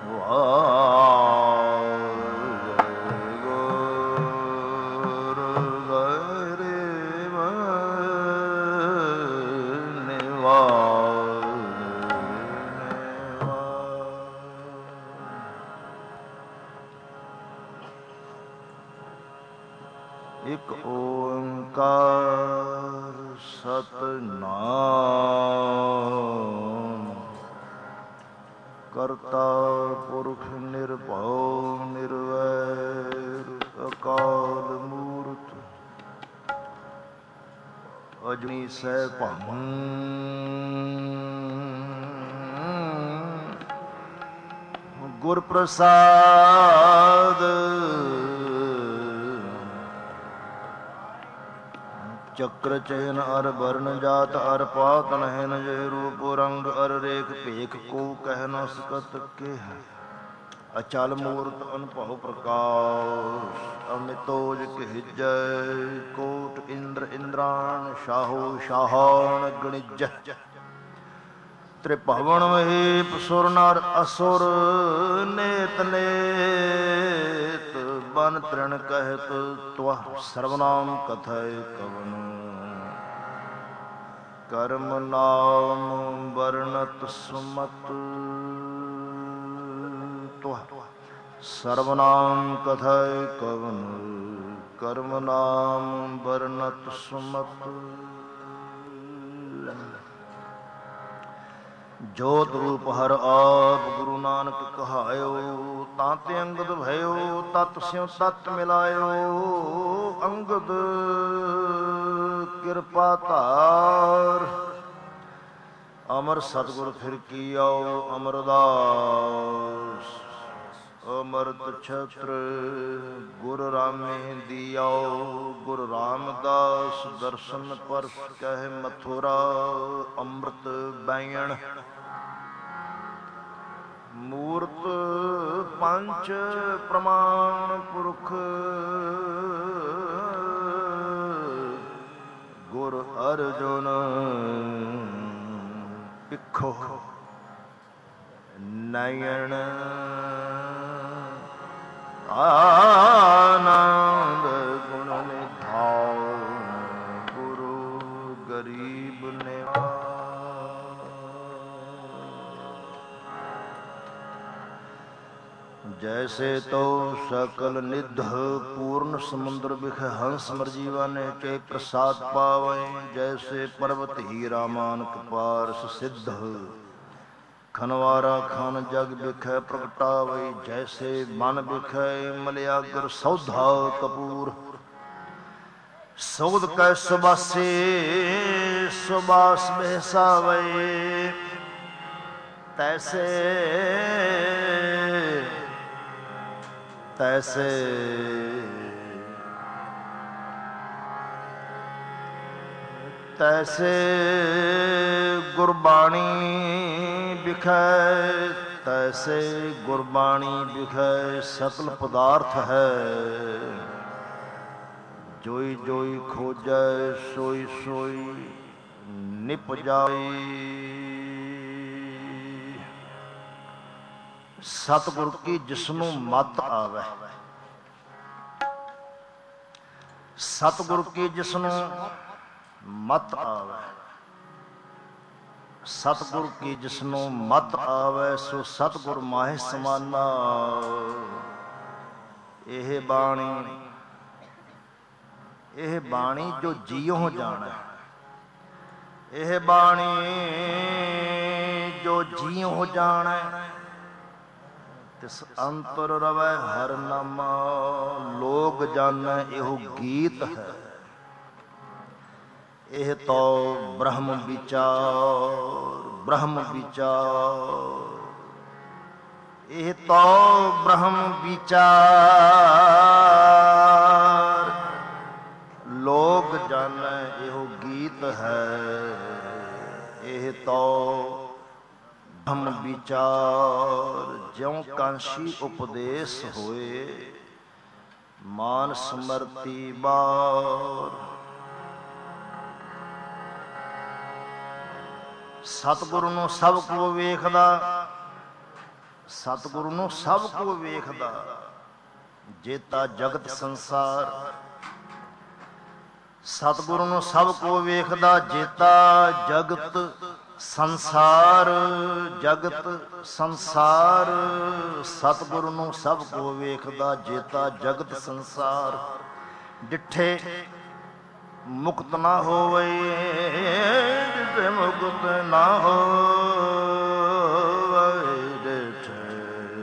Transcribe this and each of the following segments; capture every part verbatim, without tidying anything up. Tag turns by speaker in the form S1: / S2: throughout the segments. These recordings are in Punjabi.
S1: ਇਕ ਓੰਕਾਰ ਸਤਿਨਾਮ ਕਰਤਾ ਪੁਰਖ ਨਿਰਭਉ ਨਿਰਵੈਰ ਅਕਾਲ ਮੂਰਤਿ ਅਜੂਨੀ ਸੈਭੰ ਗੁਰ ਪ੍ਰਸਾਦ ਚੱਕਰ ਚੈਨ ਅਰ ਬਰਨ ਜਾਤ ਅਰ ਪਾਤ ਨਹਿਨ ਜੇ ਰੂਪ ਰੰਗ ਅਰ ਰੇਖ ਭੇਖ ਕੋ ਕਹਿ ਨ ਸਕਤ ਕੇ ਅਚਲ ਮੂਰਤ ਅਨੁਭਵ ਪ੍ਰਕਾਸ਼ ਅਮਿਤੋਜ ਕਹਿਜੈ ਕੋਟ ਇੰਦਰ ਇੰਦਰਾਨ ਸ਼ਾਹੋ ਸ਼ਾਹਾਨ ਗਣਿਜ ਤ੍ਰਿਭਵਨ ਮਹੇਪ ਸੁਰ ਨਰ ਅਸੁਰ ਨੇਤ ਨੇਤ ਬਨ ਤ੍ਰਿਣ ਕਹਿਤ ਤਵ ਸਰਵਨਾਮ ਕਥੈ ਕਵਨ ਕਰਮ ਨਾਮ ਵਰਣਤ ਸੁਮਤ ਤਵ ਸਰਵਨਾਮ ਕਥੈ ਕਵਨ ਕਰਮ ਨਾਮ ਵਰਣਤ ਸੁਮਤ ਜੋਤ ਰੂਪ ਹਰ ਆਪ ਗੁਰੂ ਨਾਨਕ ਕਹਾਇਓ ਤਾਂ ਤੇ ਅੰਗਦ ਭਇਓ ਤਤ ਸਿਉ ਤਤ ਮਿਲਾਇਓ ਅੰਗਦ ਕਿਰਪਾ ਧਾਰ ਅਮਰ ਸਤਿਗੁਰ ਫਿਰ ਕੀ ਆਓ ਅਮਰਦਾਸ ਅਮਰਤ ਛਤਰ ਗੁਰ ਰਾਮੇ ਦਿਆਓ ਗੁਰ ਰਾਮਦਾਸ ਦਰਸ਼ਨ ਪਰ ਕਹਿ ਮਥੁਰਾ ਅੰਮ੍ਰਿਤ ਬੈਣ ਮੂਰਤ ਪੰਚ ਪ੍ਰਮਾਣ ਪੁਰਖ ਗੁਰ ਅਰਜੁਨ ਪਿੱਖੋ ਨਯਨ ਆਨੰਦ ਗੁਣ ਨਿਧਾਨ ਗੁਰੂ ਗਰੀਬ ਨਿਵਾਜ ਜੈਸੇ ਤੋ ਸਕਲ ਨਿਧ ਪੂਰਨ ਸਮੁੰਦਰ ਬਿਖ ਹੰਸ ਮਰਜੀਵਾ ਨੇ ਚੇ ਪ੍ਰਸਾਦ ਪਾਵੈ ਜੈਸੇ ਪਰਬਤ ਹੀਰਾ ਮਾਨਕ ਪਾਰਸ ਸਿੱਧ ਖਨਵਾਰਾ ਖਾਨ ਜਗ ਬਿਖੈ ਪ੍ਰਗਟਾਵੈ ਜੈਸੇ ਮਨ ਬਿਖੈ ਮਲਿਆਗਰ ਸੌਧਾ ਕਪੂਰ ਸੌਧ ਕੈ ਸੁਬਾਸੇ ਸੁਬਾਸ ਬਹਿਸਾਵੈ ਤੈਸੇ ਤੈਸੇ ਤੈਸੇ ਗੁਰਬਾਣੀ ਬਿਖੈ ਤੈਸੇ ਗੁਰਬਾਣੀ ਬਿਖੈ ਸਕਲ ਪਦਾਰਥ ਹੈ ਜੋਈ ਜੋਈ ਖੋਜੈ ਸੋਈ ਸੋਈ ਨਿਪਜਾਈ ਸਤਿਗੁਰ ਕੀ ਜਿਸਨੂੰ ਮਤ ਆਵੈ ਸਤਿਗੁਰ ਕੀ ਜਿਸਨੂੰ ਮਤ ਆਵੈ ਸਤਿਗੁਰ ਕੀ ਜਿਸਨੂੰ ਮਤ ਆਵੈ ਸੋ ਸਤਿਗੁਰ ਮਾਹਿ ਸਮਾਨਾ ਇਹ ਬਾਣੀ ਇਹ ਬਾਣੀ ਜੋ ਜੀਉ ਜਾਣੈ ਇਹ ਬਾਣੀ ਜੋ ਜੀਉ ਜਾਣੈ ਤਿਸ ਅੰਤਰ ਰਵੈ ਹਰ ਨਾਮਾ ਲੋਕ ਜਾਣੈ ਇਹੋ ਗੀਤ ਹੈ ਇਹ ਤੋ ਬ੍ਰਹਮ ਵਿਚਾਰ ਬ੍ਰਹਮ ਵਿਚਾਰ ਇਹ ਤੋ ਬ੍ਰਹਮ ਵਿਚਾਰ ਲੋਕ ਜਾਣੈ ਇਹੋ ਗੀਤ ਹੈ ਇਹ ਤੋ ਬ੍ਰਹਮ ਵਿਚਾਰ ਜਿਉ ਕਾਂਸ਼ੀ ਉਪਦੇਸ਼ ਹੋਏ ਮਾਨ ਸਮਰਤੀ ਬਾਰ ਸਤਿਗੁਰੂ ਨੂੰ ਸਭ ਕੁ ਵੇਖਦਾ ਸਤਿਗੁਰੂ ਨੂੰ ਸਭ ਕੋ ਵੇਖਦਾ, ਜੇਤਾ ਜਗਤ ਸੰਸਾਰ। ਸਤਿਗੁਰੂ ਨੂੰ ਸਭ ਕੋ ਵੇਖਦਾ, ਜੇਤਾ ਜਗਤ ਸੰਸਾਰ। ਜਗਤ ਸੰਸਾਰ ਸਤਿਗੁਰੂ ਨੂੰ ਸਭ ਕੋ ਵੇਖਦਾ, ਜੇਤਾ ਜਗਤ ਸੰਸਾਰ। ਡਿੱਠੇ ਮੁਕਤ ਨਾ ਹੋਵੇ, ਡਿੱਠੇ ਮੁਕਤ ਨਾ ਹੋਵੇ। ਡਿੱਠੇ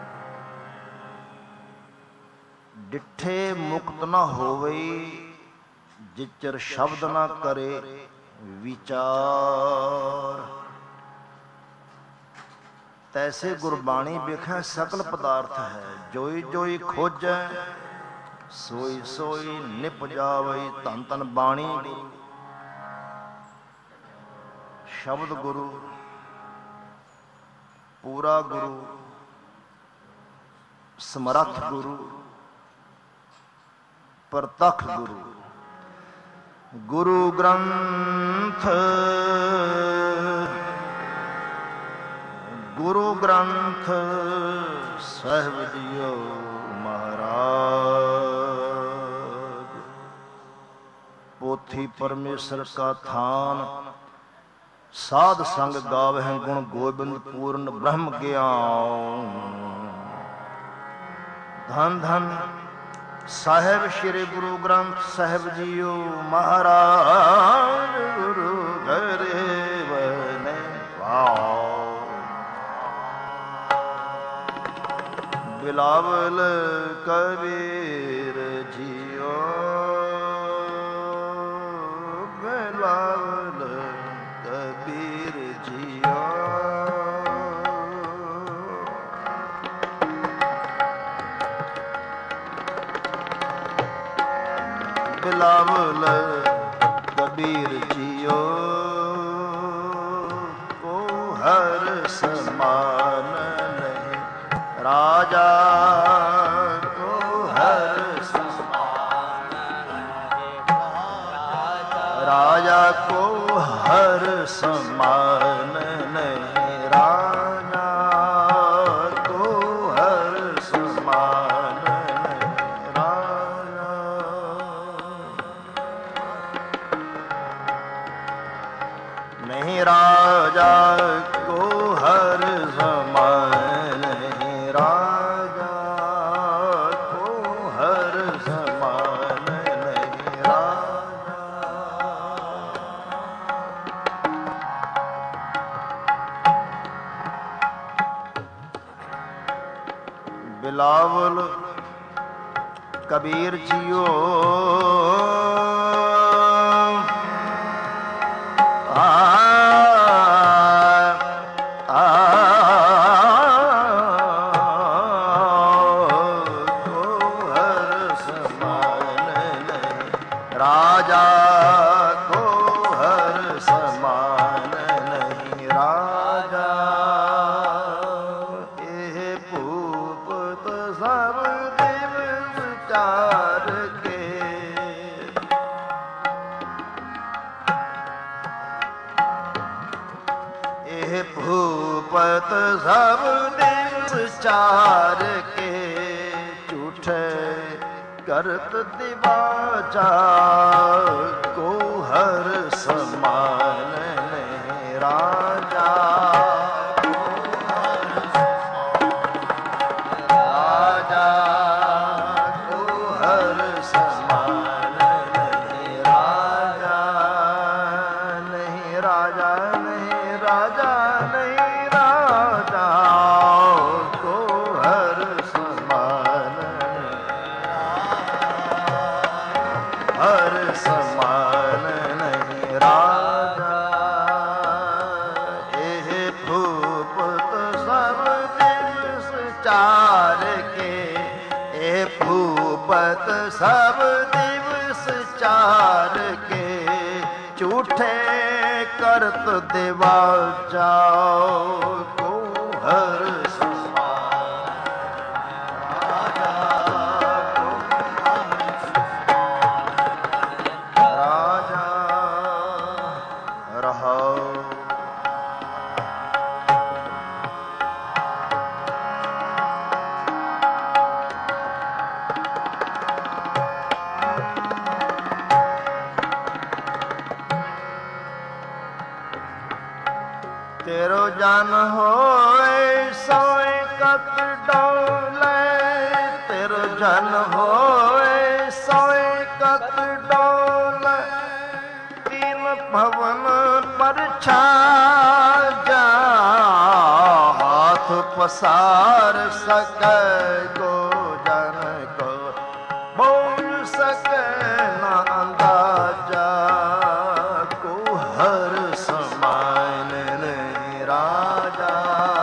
S1: ਡਿੱਠੇ ਮੁਕਤ ਨਾ ਹੋਵੇ, ਜਿਚਰ ਸ਼ਬਦ ਨਾ ਕਰੇ ਵਿਚਾਰ। ਤੈਸੇ ਗੁਰਬਾਣੀ ਵੇਖੈ ਸਕਲ ਪਦਾਰਥ ਹੈ, ਜੋਈ ਜੋਈ ਖੋਜੈ ਸੋਈ ਸੋਈ ਨਿਪ ਜਾਵੇ। ਧੰਨ ਧੰਨ ਬਾਣੀ ਗੁਰੂ, ਸ਼ਬਦ ਗੁਰੂ, ਪੂਰਾ ਗੁਰੂ, ਸਮਰੱਥ ਗੁਰੂ, ਪ੍ਰਤੱਖ ਗੁਰੂ। ਗੁਰੂ ਗ੍ਰੰਥ ਗੁਰੂ ਗ੍ਰੰਥ ਸਾਹਿਬ ਜੀਓ ਮਹਾਰਾਜ। ਪੋਥੀ ਪਰਮੇਸ਼ਰ ਕਾ ਥਾਨ, ਸਾਧ ਸੰਗ ਗਾਵਹਿ ਗੁਣ ਗੋਬਿੰਦ ਪੂਰਨ ਬ੍ਰਹਮ ਗਿਆਨ। ਧੰਨ ਧੰਨ ਸਾਹਿਬ ਸ਼੍ਰੀ ਗੁਰੂ ਗ੍ਰੰਥ ਸਾਹਿਬ ਜੀਓ ਮਹਾਰਾਜ। ਗੁਰੂ ਗਰੇਬ ਨੇ ਪਾਓ, ਬਿਲਾਵਲ ਕਬੀਰ ਜੀਓ, ਬਿਲਾਵਲ ਕਬੀਰ ਜੀਓ। ਬਿਲਾਵਲ ਕਬੀਰ ਜੀਓ, ਕੋ ਹਰ ਸਮਾਨ ਨਹੀਂ ਰਾਜਾ। ਕੋ ਹਰ ਸਮਾਨ ਨਹੀਂ ਰਾਜਾ, ਕੋ ਹਰ ਸਮਾਨ ਨਹੀਂ ਰਾਜਾ। ਕੋ ਹਰ ਸਮਾਨ ਨਹੀਂ ਰਾਜਾ। ਨਹੀਂ ਰਾਜਾ ਕੋ ਹਰ ਸਮਾਨ ਨਹੀਂ ਰਾਜਾ। ਕੋ ਹਰ ਸਮਾਨ ਨਹੀਂ ਰਾਜਾ। ਬਿਲਾਵਲ ਕਬੀਰ ਜੀਓ, ਰਾਜਾ ਕੋ ਹਰ ਸਮਾਨ ਨਹੀਂ ਰਾਜਾ। ਇਹ ਭੂਪਤ ਸਭ ਦਿਵਸ ਚਾਰ ਕੇ, ਇਹ ਭੂਪਤ ਸਭ ਦਿਵਸ ਚਾਰ ਕੇ। ਝੂਠੇ ਕਰਤ ਦਿਵਾਚਾ, ਕੋ ਹਰ ਸਮਾਨ ਨਹੀਂ ਰਾਜਾ। ਰਾਜਾ ਕੋ ਹਰ ਸਮਾਨ ਨਹੀਂ ਰਾਜਾ। ਨਹੀਂ ਰਾਜਾ ਨਹੀਂ ਰਾਜਾ ਨਹੀਂ ਰਾਜਾ। ਕੋ ਹਰ ਸਮਾਨ ਹਰ ਸਮਾਨ ਨਹੀਂ ਰਾਜਾ। ਇਹ ਭੂਪਤ ਸਭ ਦਿਵਸ ਚਾਰ ਕੇ, ਇਹ ਭੂਪਤ ਸਭ ਦਿਵਸ ਚਾਰ ਕੇ। ਝੂਠੇ ਕਰਤ ਦਿਵਾਚਾ, ਕੋ ਹਰ कत डोले तिर जन होए सोए कत डोले तीन भवन पर छाजा हाथ पसार सके को जन को बोल सके न अंदाजा को हर समान नहीं राजा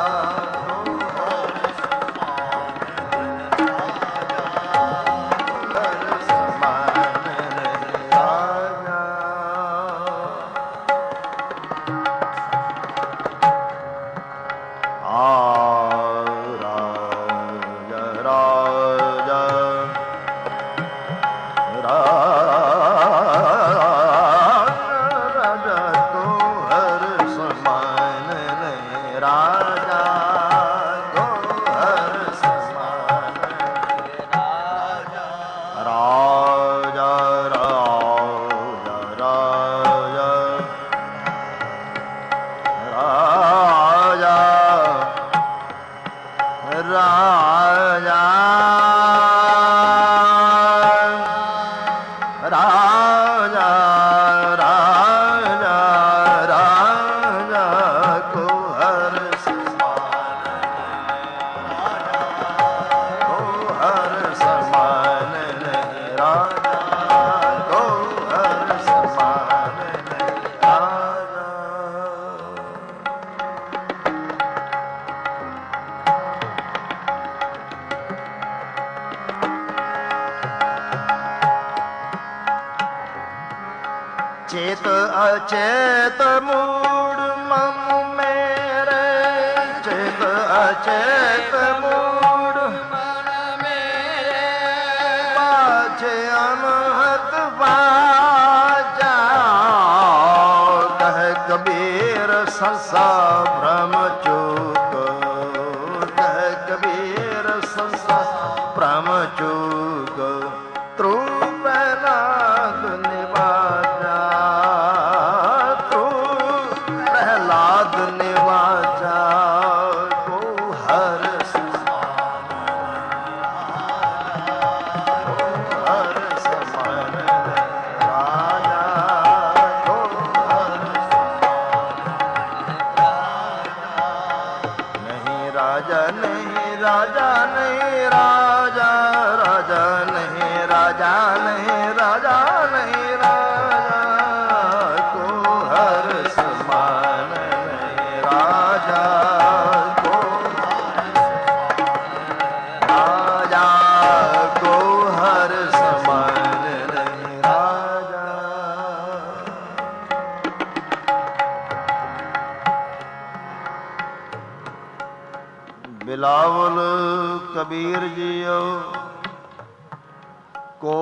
S1: चेत अचेत मूड मन मेरे चेत अचेत मूड मन मेरे बाजे अनहद बाजा कह कबीर संसा भ्रम चूक कह कबीर संसा भ्रम चूक ध्रुव नाद निवाजा निवाजा को हर समान हर समान राजा को हर नहीं राजा नहीं राजा नहीं राजा राजा नहीं राजा नहीं राजा नहीं राजा को हर समान राजा को राजा को हर समान नहीं राजा। बिलावल कबीर जियो को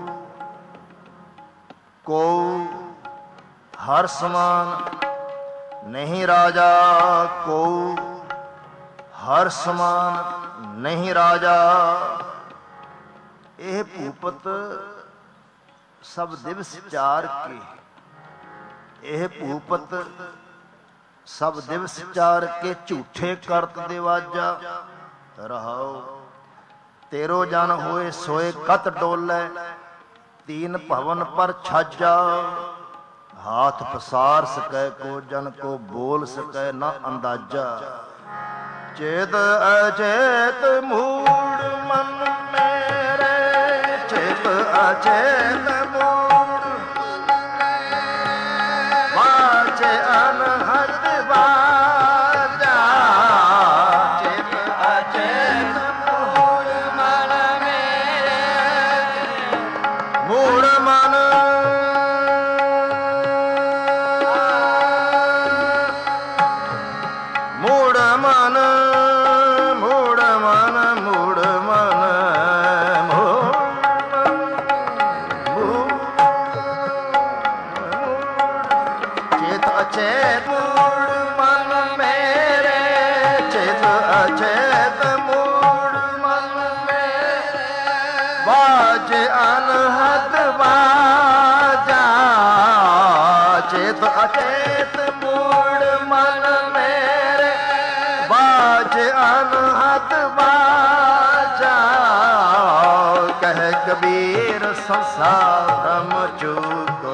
S1: को हर समान नहीं राजा को हर समान नहीं राजा। ਇਹ ਭੂਪਤ ਸਭ ਦਿਵਸ ਚਾਰ ਕੇ ਇਹ ਭੂਪਤ ਸਭ ਦਿਵਸ ਚਾਰ ਕੇ ਝੂਠੇ ਕਰਤ ਦੇਵਾਜਾ ਰਹਾਓ ਤੇਰੋ ਜਨ ਹੋਏ ਸੋਏ ਕਤ ਡੋਲੇ तीन भवन पर छाजा हाथ पसार सकै को जन को बोल सकै न अंदाजा। चेत अचेत मूड मन मेरे चेत अचेत मूड वाचे अनहद बाजा। चेत अचेत मूड मन मेरे मूड मन मूड मन मूड मन मूड मन चेत अचेत मूड मन मेरे चेत अचेत मूड मन मेरे बाजे अनहद बाजा। चेत अचेत मूड मन मेरे बाजे अनहद अनहद बाजा कह कबीर संसार भ्रम चूको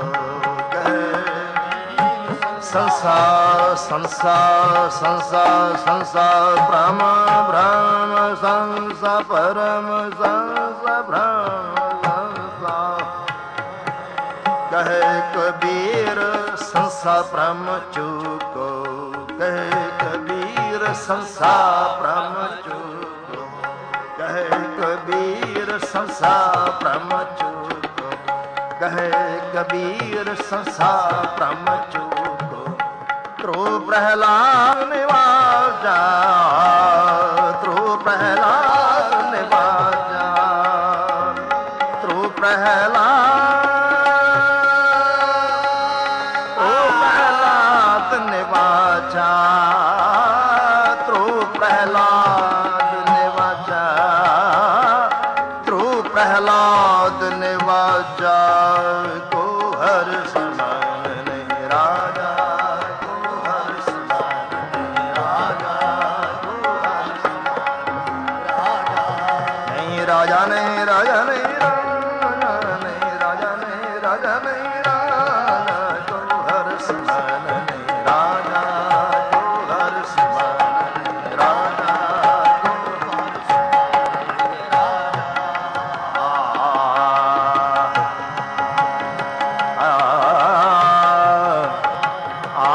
S1: संसार संसार संसार संसार भ्रम भ्रम संसार परम संसार भ्रम संसार कहे कबीर संसार भ्रम चूको कहे कबीर संसार भ्रम चूको कहे कबीर संसार भ्रम चूको कहे कबीर संसार भ्रम चूको ध्रुव प्रहलाद निवाजा ध्रुव प्रहलाद निवाजा ध्रुव प्रहलाद ध्रुव प्रहलाद निवाजा ध्रुव प्रहलाद निवाजा ध्रुव प्रहलाद निवाजा को हर समान नहीं राजा राजा नहीं राजा नहीं राजा नहीं राजा नहीं राजा नहीं राजा तो हर समान नहीं राजा तो हर समान नहीं राजा तो हर समान नहीं राजा आ आ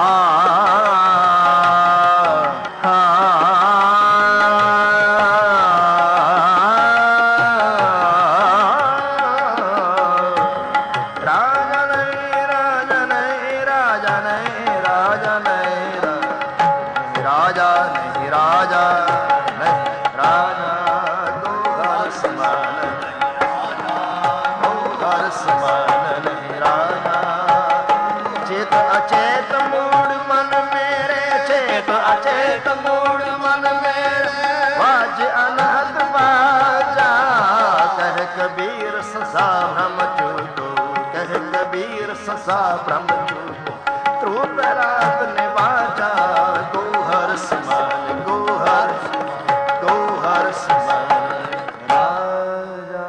S1: अचेत मूड मन मेरे चेत अचेत मूड मन मेरे बाज अनहद बाजा कह कबीर संसार भ्रम चूको कह कबीर संसार भ्रम चूको ध्रुव प्रहलाद ने बाजा गोहर समान गोहर गोहर समान राजा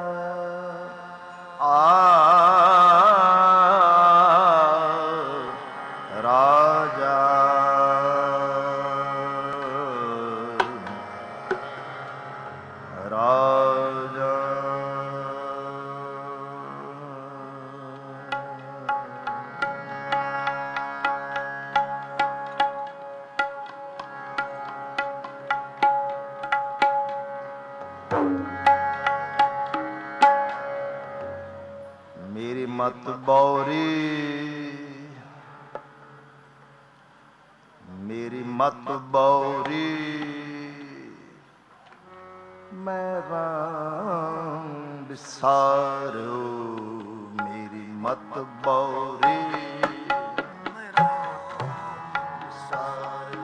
S1: आ मेरी मत बौरी मेरी मत बौरी मैं राम बिसारो मेरी मत बौरी मैं राम बिसारो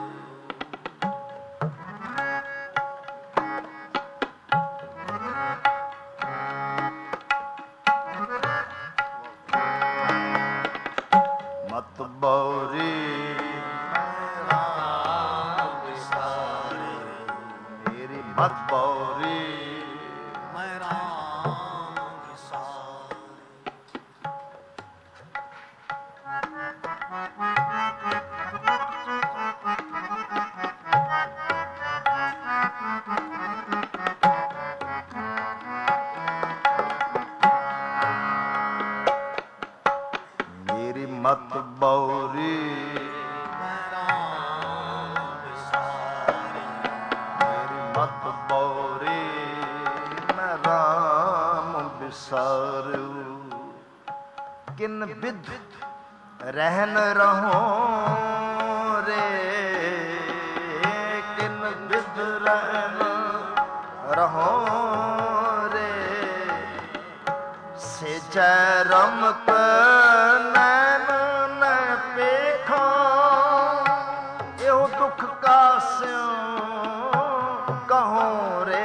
S1: मत बौरी मत बौरी मैं राम विसारे मेरी मत बौरी मत बौरी मैं राम बिसारू किन विध रहन रहो रे किन विध रहन रहो रे से जय रमक नैन न पेखो यो दुख का स्यों कहो रे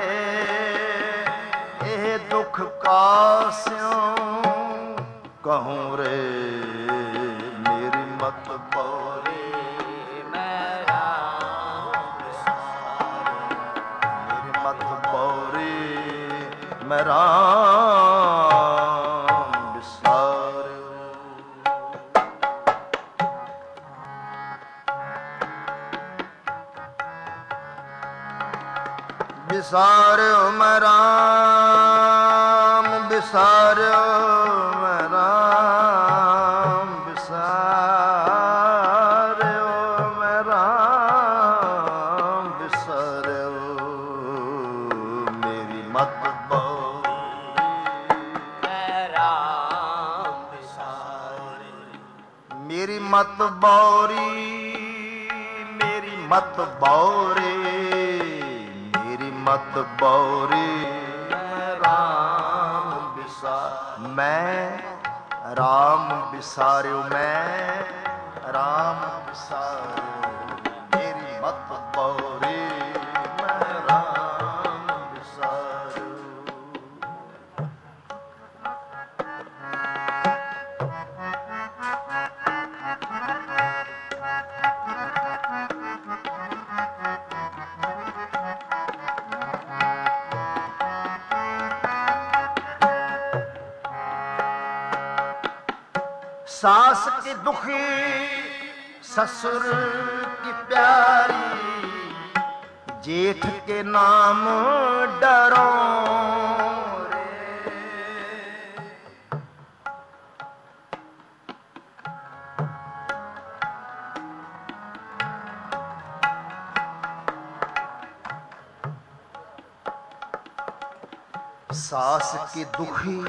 S1: ए दुख का स्यों कहूँ रे मेरी मत बौरी मैं राम बिसारे ਮੈਂ ਰਾਮ ਵਿਸਾਰਿਓ। ਵਿਸਾਰਿਓ ਮੈਂ ਰਾਮ ਵਿਸਾਰਿਓ ਮੈਂ ਰਾਮ ਵਿਸਾਰਿਓ ਮੈਂ ਰਾਮ ਵਿਸਾਰਿਓ। ਮੇਰੀ ਮਤ ਮੇਰੀ ਮਤ ਬੌਰੀ ਮੇਰੀ ਮਤ ਬੌਰੇ ਮੇਰੀ ਮਤ ਬੌਰੇ ਮੈਂ ਰਾਮ ਵਿਸਾਰ ਮੈਂ ਰਾਮ ਵਿਸਾਰਿਓ ਮੈਂ ਰਾਮ ਵਿਸਾਰਿਓ। ਮੇਰੀ ਮਤ ਬੌਰੇ ਮੈਂ ਰਾਮ ਵਿਸਾਰਿਓ। सास की दुखी ससुर की प्यारी जेठ के नाम डरो रे। सास की दुखी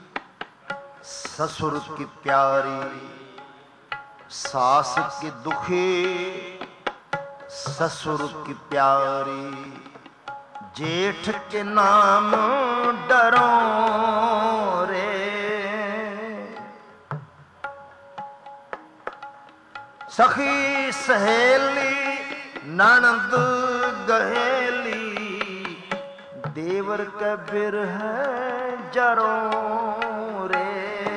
S1: ससुर की प्यारी सास की दुखी ससुर की प्यारी जेठ के नाम डरो रे। सखी सहेली ननद गहेली देवर के बिरह जरो रे।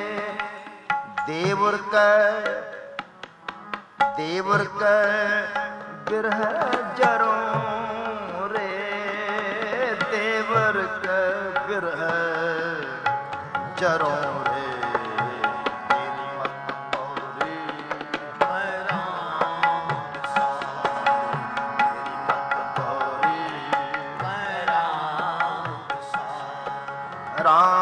S1: देवर का देवर का बिरह जरो रे। देवर का बिरह जरो रे। मेरी मत बौरी मैं राम विसारियो। मेरी मत बौरी मैं राम विसारियो। राम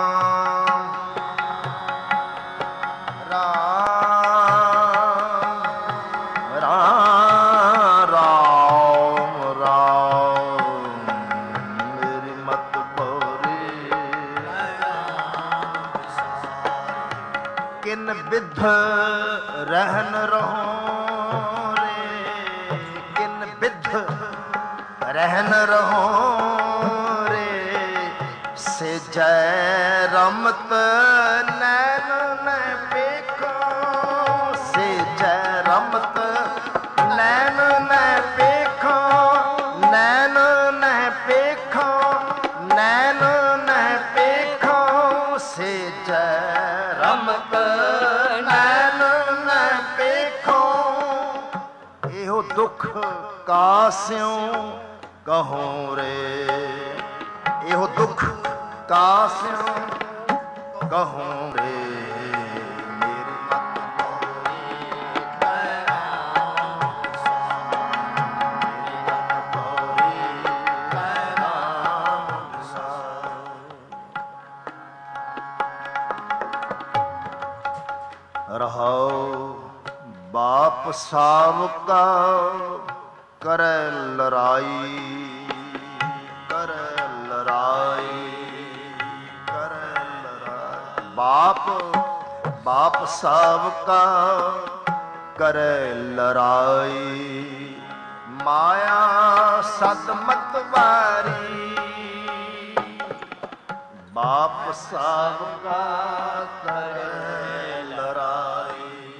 S1: बिध रहन रहो रे। किन बिध रहन रहो रे। से जय रमत नैन न पेखो। से जय रमत नैन न पेखो। नैन न पेखो नैन न पेखो। से जय रमत दुख कास्यों कहो रे। एहो दुख कास्यों कहो रे। मेरी मत बौरी मैं राम विसारियो। मेरी मत बौरी मैं राम विसारियो। रहो बाप सावका करे लड़ाई करे लड़ाई करे लड़ाई। बाप बाप सावका करे लड़ाई। माया सद मतवारी बाप सावका करे लड़ाई।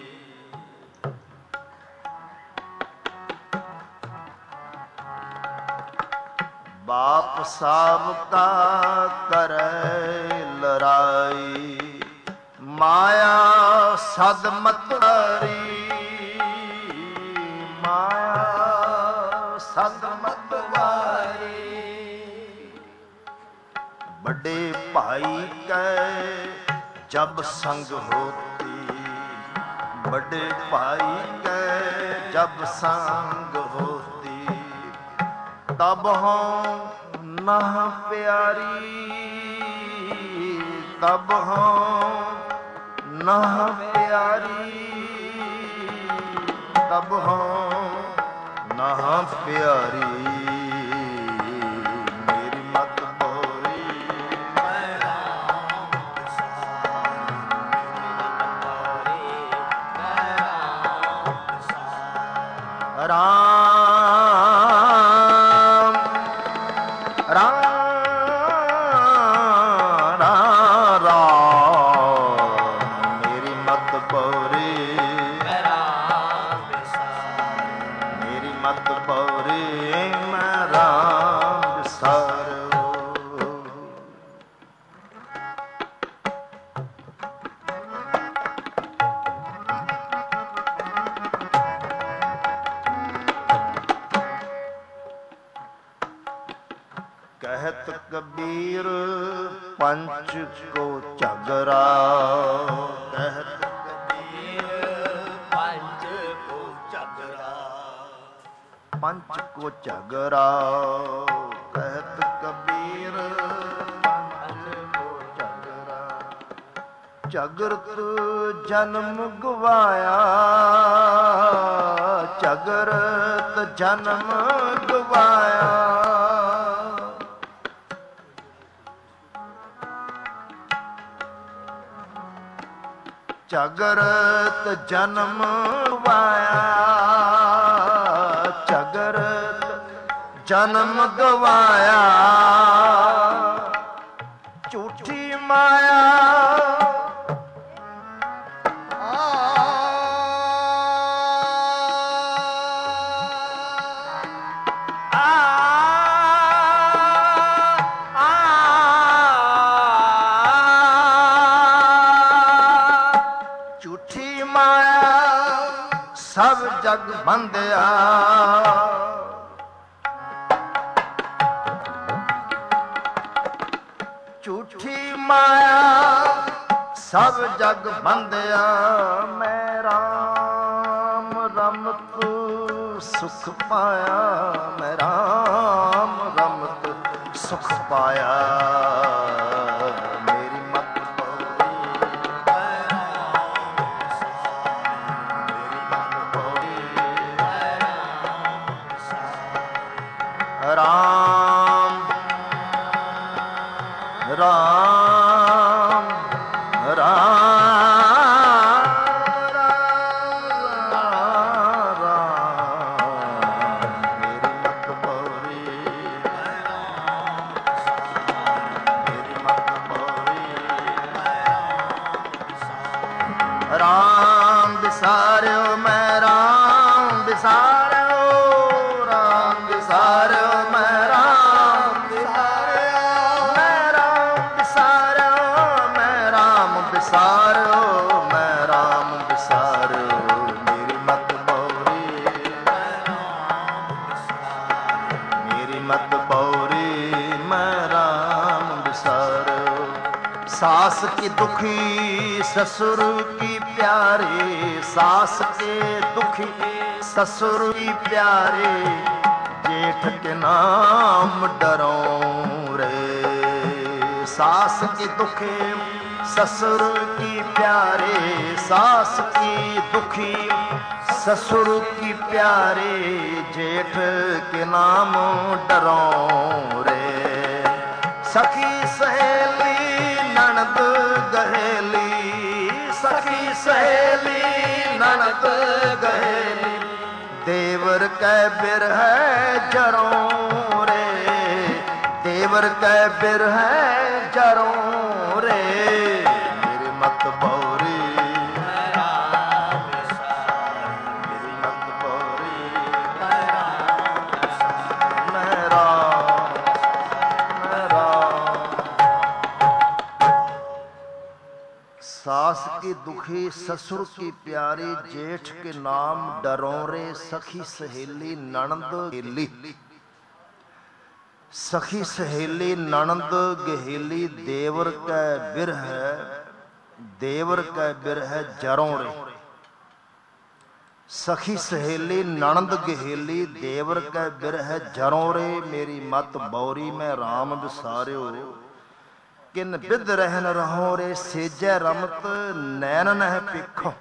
S1: बाप सावका करे लड़ाई। माया सद मतवारी माया सद मतवारी। बड़े भाई कै जब संग होती, बड़े भाई कै जब संग होती, तब हों नह प्यारी, तब हों नह प्यारी, तब हों नह प्यारी। राम राम राम मेरी मत पौरी, मेरी मत पौरी मैं राम बिसारो। कहत कबीर पंच को झगड़ा, कहत कबीर पंच को झगड़ा, पंच को झगड़ा, कहत कबीर पंच को झगड़ा। झगरत जन्म गवाया, झगरत जन्म गवाया, झगरत जन्म गवाया, झगरत जन्म गवाया। झूठी माया सब जग बंदिया, झूठी माया सब जग बंदिया। मैं राम रमत सुख पाया, मैं राम रमत सुख पाया। राम राम राम राम मेरी मत पौरी, मेरी मत पौरी। राम बिसारियो मैं राम बिसारियो, राम बिसारियो मैं राम बिसारियो, मैं राम बिसारियो, मैं राम बिसारियो, मैं राम बिसारियो। मेरी मत पौरी, मेरी मत पौरी मैं राम बिसारियो। सास की दुखी ससुर की प्यारे, सास के दुखी ससुर की प्यारे। जेठ के नाम डरो रे, सास की दुखी ससुर की प्यारे, सास की दुखी ससुर की प्यारे। जेठ के नाम डरो रे। सखी सहेली ननद गहेली, सखी सहेली ननद गहेली। देवर कै बिर है जरों रे, देवर कै बिर है जरों रे। मेरी मत पौरी, मेरी मत पौरी मैं राम, मैं राम। सास की दुखी ससुर की प्यारी, जेठ के नाम डरों रे। सखी सहेली ननद गेली, सखी सहेली ननद गहेली देवर कै बिरह देवर कै बिरह जरों रे। सखी सहेली ननद गहेली देवर कै बिरह जरों रे। मेरी मत बौरी मैं राम विसारियो किन बिद रहन रहो रे। सेजै रमत नैन नह पेखो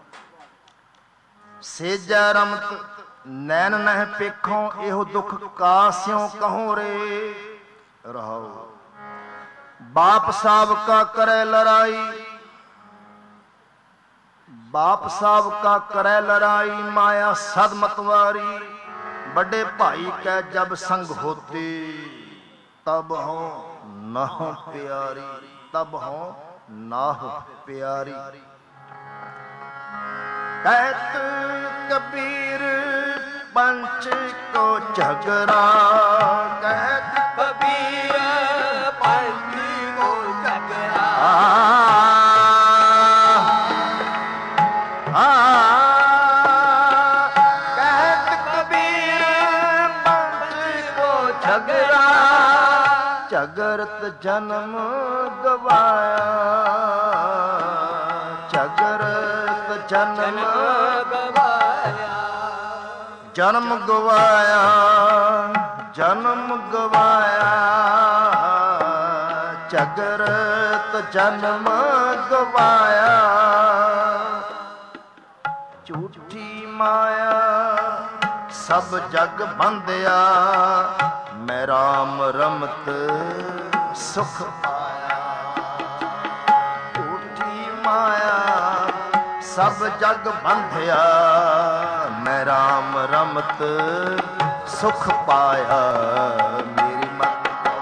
S1: सेजै रमत नैन नह पेखों एहो दुख कास्यों कहो रे। रहो बाप साहब का करे लड़ाई बाप साहब का करे लड़ाई माया सद मतवारी। बड़े भाई कै जब संग होती तब हो नाह प्यारी तब हो नाह प्यारी। कहत कबीर पंच को झगड़ा कहत
S2: कबीर पंच को झगड़ा।
S1: कहत कबीर पंच को झगड़ा झगरत जन्म गवाया झगरत जन्म
S2: गवाया
S1: जन्म गवाया जन्म गवाया झगरत जन्म गवाया। झूठी माया सब जग बंधिया मैं राम रमत सुख पाया। झूठी माया सब जग बंधिया मैं राम रमत सुख पाया। मेरी मत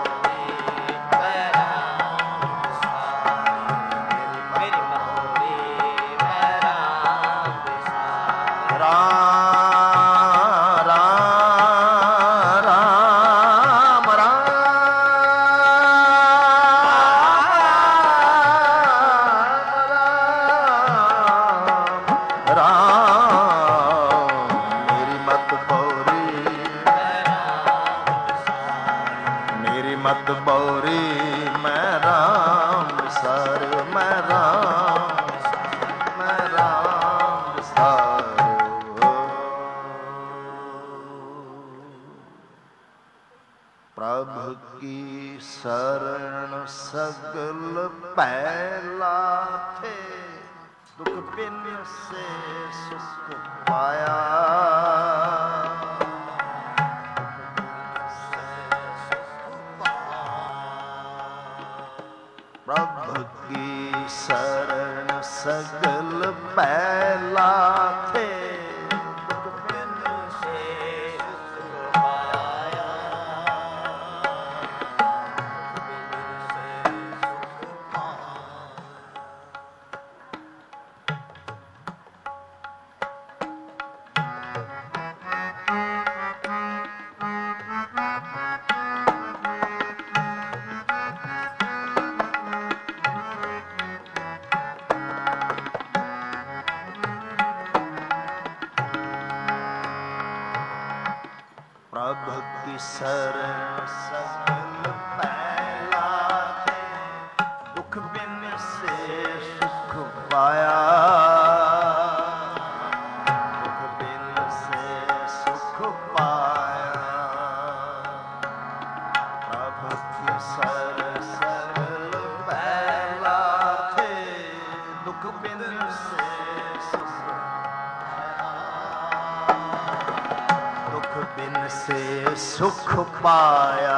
S1: सुख पाया।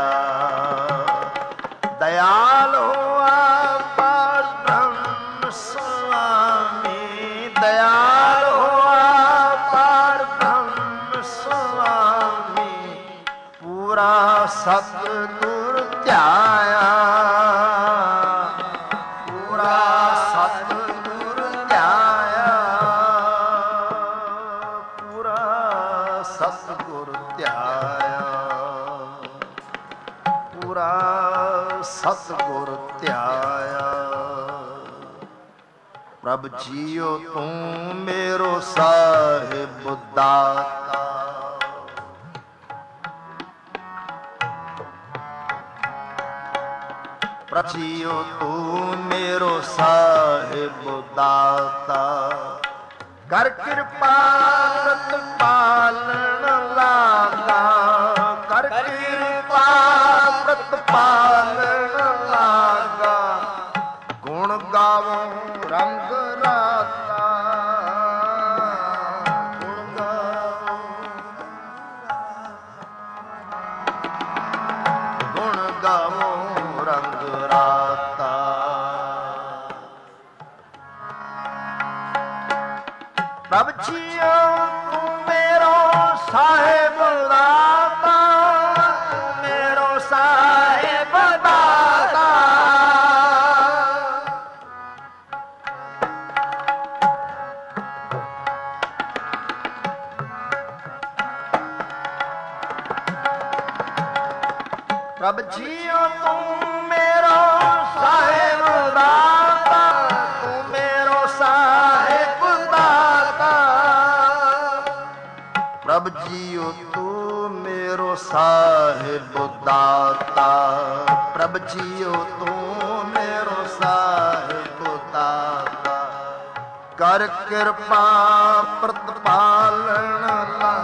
S1: दयाल हुआ पर ब्रह्म स्वामी दयाल हुआ पर ब्रह्म स्वामी पूरा सतगुर ध्याया पूरा सतगुर ध्याया पूरा सतगुर ध्याया पूरा सतगुर ध्याया। प्रभ जियो तू मेरो साहिब दाता ਪ੍ਰਭੂ ਤੂੰ ਮੇਰੋ ਸਾਹਿਬ ਦਾਤਾ, ਕਰ ਕਿਰਪਾ ਪ੍ਰਤਪਾਲਣ ਲਾਗਾ, ਕਰ ਕਿਰਪਾ ਪ੍ਰਤਪਾਲਣ ਲਾਗਾ, ਗੁਣ ਗਾਵੋ ਰੰਗ ਰਾਤਾ, ਗੁਣ ਗਾਵੋ ਗੁਣ ਗਾਵੋ ਰੰਗ ਰਾਤਾ। ਪ੍ਰਭ ਜੀਓ ਤੂੰ ਮੇਰੋ ਸਾਹਿਬ ਦਾਤਾ, ਮੇਰੋ ਸਾਹਿਬ ਦਾਤਾ, ਪ੍ਰਭ ਜੀਓ ਤੂੰ ਮੇਰੋ ਸਾਹਿਬ ਦਾਤਾ, ਤੂੰ ਮੇਰੋ ਸਾਹਿਬ ਦਾਤਾ, ਪ੍ਰਭ ਜੀਓ ਤੂੰ ਮੇਰੋ ਸਾਹਿਬ ਦਾਤਾ, ਪ੍ਰਭ ਜੀਓ ਤੂੰ ਮੇਰੋ ਸਾਹਿਬ ਦਾਤਾ, ਕਰ ਕਿਰਪਾ ਪ੍ਰਤਪਾਲਣ ਲਾ।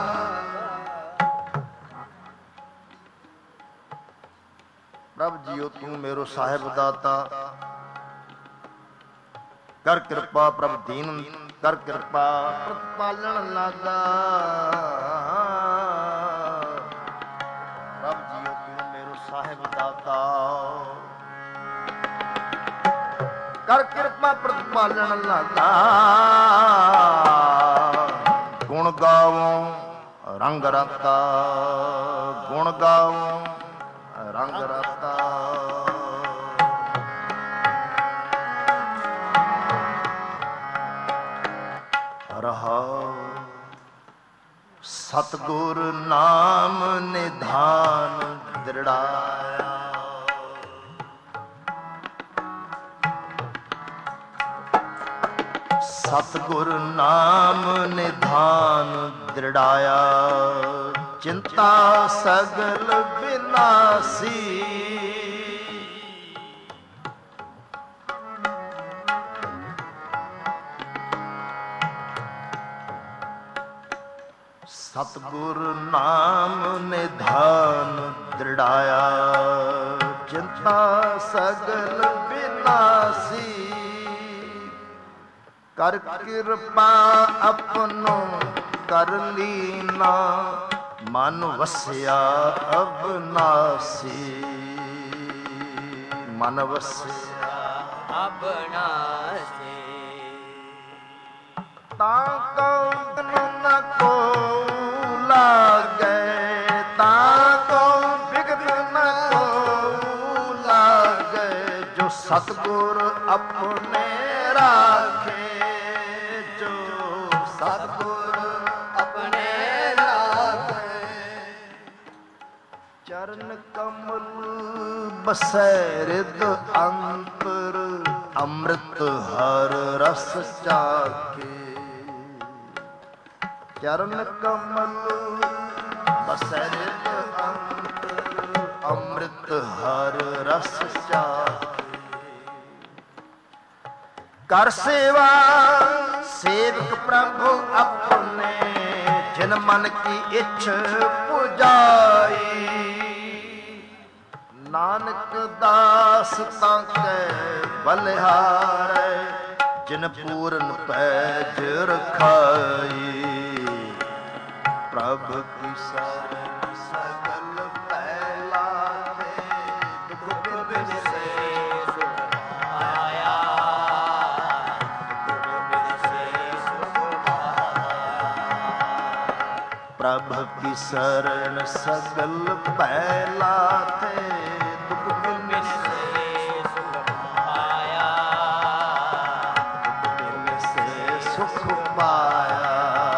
S1: ਪ੍ਰਭ ਜੀਓ ਤੂੰ ਮੇਰੋ ਸਾਹਿਬ ਦਾਤਾ, ਕਰ ਕਿਰਪਾ ਪ੍ਰਭ ਦੀਨ, ਕਰ ਕਿਰਪਾ ਪ੍ਰਤਪਾਲਣ ਲਾਗਾ। ਪ੍ਰਭ ਜੀਓ ਤੂੰ ਮੇਰੋ ਸਾਹਿਬ ਦਾਤਾ, ਕਰ ਕਿਰਪਾ ਪ੍ਰਤਪਾਲਣ ਲਾਗਾ, ਗੁਣ ਗਾਵੋ ਰੰਗ ਰਾਤਾ, ਗੁਣ ਗਾਵੋ ਰੰਗ ਰਾਤਾ। ਰਹਾਉ ਸਤਿਗੁਰ ਨਾਮ ਨਿਧਾਨ ਦ੍ਰਿੜਾਇਆ, ਸਤਿਗੁਰ ਨਾਮ ਨਿਧਾਨ ਦ੍ਰਿੜਾਇਆ, ਚਿੰਤਾ ਸਗਲ ਬਿਨਾਸੀ, ਸਤਿਗੁਰ ਨਾਮ ਨਿਧਾਨ ਦ੍ਰਿੜਾਇਆ, ਚਿੰਤਾ ਸਗਲ ਬਿਨਾਸੀ, ਕਰ ਕਿਰਪਾ ਆਪਨੋ ਕਰ ਲੀਨਾ, ਮਨ ਵਸਿਆ ਅਬਨਾਸੀ, ਮਨ ਵਸਿਆ
S2: ਅਬਨਾਸੀ,
S1: ਤਾਂ ਕਉ ਨ ਕੋ ਲਾਗੈ, ਤਾਂ ਕਉ ਬਿਗਨ ਨ ਕੋ ਲਾਗੈ, ਜੋ ਸਤਿਗੁਰ ਆਪਣੇ ਰਾਖੇ, ਜੋ ਸਤਿਗੁਰ ਆਪਣੇ ਰਾਖੇ, ਚਰਨ ਕਮਲ ਬਸੈ ਰਿਦ ਅੰਤਰ, ਅੰਮ੍ਰਿਤ ਹਰ ਰਸ ਚਾਖੇ, ਚਰਨ ਕਮਲ ਬਸੈ ਰਿਦ ਅੰਤਰ, ਅੰਮ੍ਰਿਤ ਹਰ ਰਸ ਚਾਖੇ, ਕਰ ਸੇਵਾ ਸੇਵਕ ਪ੍ਰਭੂ ਆਪਣੇ, ਜਿਨ ਮਨ ਕੀ ਇੱਛ ਪੁਜਾਈ, ਨਾਨਕ ਦਾਸ ਤਾਂ ਕੈ ਬਲਿਹਾਰੈ, ਜਿਨ ਪੂਰਨ ਪੈਜ ਰਖਾਈ, ਪ੍ਰਭ ਕੀ ਸਰਨ ਸਗਲ ਪੈ ਲਾਵੇ, ਦੁਖ ਬਿਨ ਸੇ ਸੁਖ ਆਇਆ, ਦੁਖ ਬਿਨ ਸੇ ਸੁਖ ਆਇਆ, ਪ੍ਰਭ ਕੀ ਸਰਨ ਸਗਲ ਪੈ ਲਾਥੇ, ਦੁਖ ਬਿਨ ਸੇ ਸੁਖ ਆਇਆ, ਦੁਖ ਬਿਨ ਸੇ ਸੁਖ ਪਾਇਆ,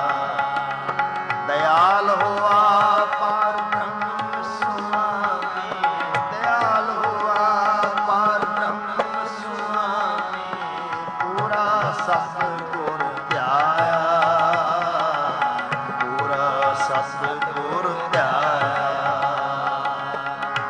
S1: ਦਇਆਲ ਹੋਆ ਪਾਰ ਬ੍ਰਹਮ ਸੁਆਮੀ, ਦਇਆਲ ਹੋਆ ਪਾਰ ਬ੍ਰਹਮ ਸੁਆਮੀ, ਪੂਰਾ ਸਤਿਗੁਰ ਧਿਆਇਆ, ਪੂਰਾ ਸਤਿਗੁਰ ਧਿਆਇਆ,